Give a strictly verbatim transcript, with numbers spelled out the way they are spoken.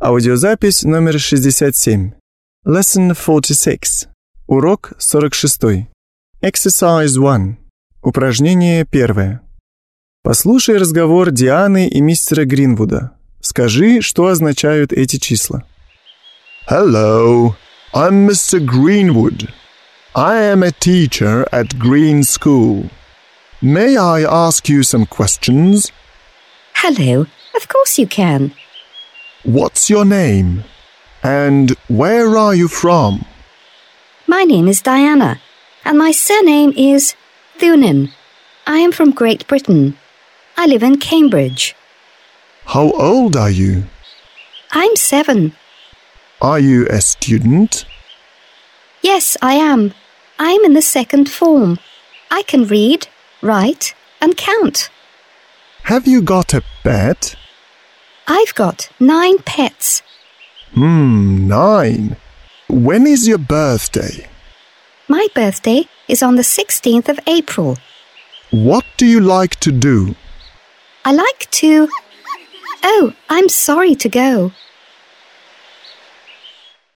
Аудиозапись номер шестьдесят семь. Lesson forty-six. Урок сорок шестой. Exercise one. Упражнение первое. Послушай разговор Дианы и мистера Гринвуда. Скажи, что означают эти числа. Hello, I'm Mister Greenwood. I am a teacher at Green School. May I ask you some questions? Hello, of course you can. What's your name? And where are you from? My name is Diana, and my surname is Thunin. I am from Great Britain. I live in Cambridge. How old are you? I'm seven. Are you a student? Yes, I am. I'm in the second form. I can read, write, and count. Have you got a pet? I've got nine pets. Hmm, nine. When is your birthday? My birthday is on the sixteenth of April. What do you like to do? I like to... Oh, I'm sorry to go.